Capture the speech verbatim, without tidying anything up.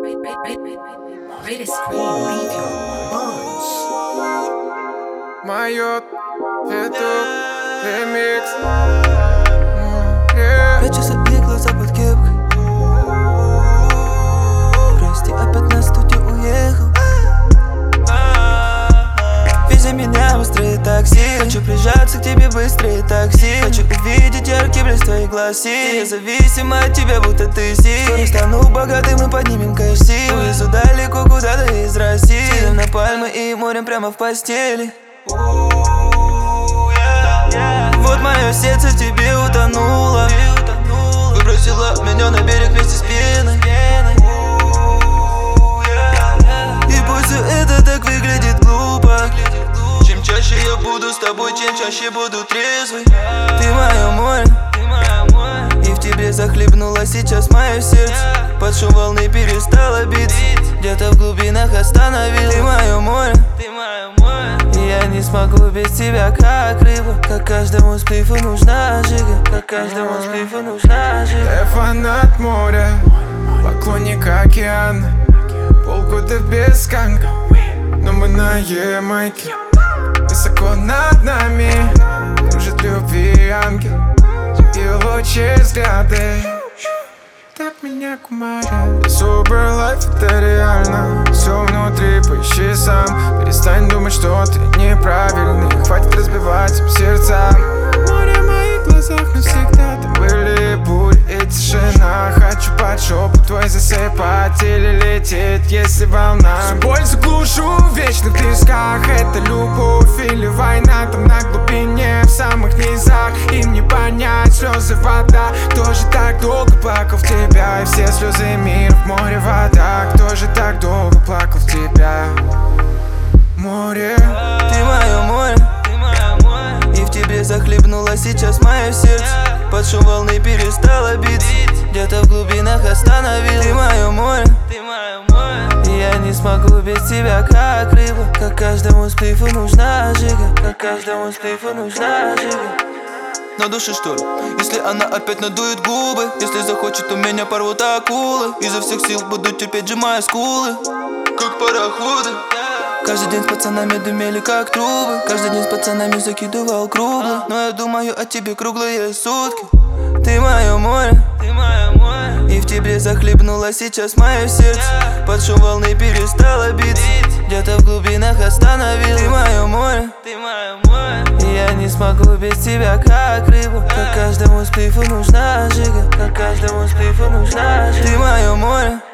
Майот, Фетук, ремикс. Прячется и глаза под кепкой. Прости, опять на студию уехал. Вези меня быстрее такси. Хочу прижаться к тебе быстрее такси. Хочу увидеть яркий блеск твоих глаз. Я зависим от тебя, будто ты си. Скоро стану богатым и поднимем кэш-си. Увезу далеко куда-то из России. Съедем на пальмы и морем прямо в постели. Вот мое сердце в тебе утонуло. Выбросила меня на берег вместе с пеной. И пусть все это так выглядит глупо. Чем чаще я буду с тобой, чем чаще буду трезвый. Ты мое море, и в тебе захлебнуло сейчас мое сердце. Под шум волны перестало биться, где-то в глубинах остановилось. Ты мое море, и я не смогу без тебя, как рыба. Как каждому сплифу нужна жига, как каждому сплифу нужна жига. Я фанат моря, поклонник океана. Полгода без канга, но мы на Ямайке. Высоко над нами кружит любви ангел. И лучи взгляды так меня кумарят. Sober life — это реально. Все внутри, поищи сам. Перестань думать, что ты неправильный. Хватит разбивать им сердца. Море в моих глазах навсегда. Там были бури и тишина. Хочу под шепот твой засыпать или лететь, если волна. Всю боль заглушу в вечных песках. Это любовь или война. Там на глубине, в самых низах. Им не понять слезы, вода. Кто же так долго плакал в тебя? И все слезы мира в море вода. Кто же так долго плакал в тебя? Море. Ты мое море, и в тебе захлебнуло сейчас мое сердце. Под шум волны перестало биться, где-то в глубинах остановилось. Ты мое море, и я не смогу без тебя, как рыба. Как каждому сплифу нужна жига, как каждому сплифу нужна жига. На душе что ли? Если она опять надует губы, если захочет, то меня порвут акулы. Изо всех сил буду терпеть, сжимая скулы, как пароходы. Каждый день с пацанами дымели как трубы. Каждый день с пацанами закидывал круглый. Но я думаю о тебе круглые сутки. Ты мое море, и в тебе захлебнуло сейчас мое сердце. Под шум волны перестало биться, где-то в глубинах остановилось. Ты мое море, и я не смогу без тебя, как рыба. Как каждому сплифу нужна жига, как каждому сплифу нужна жига. Ты мое море.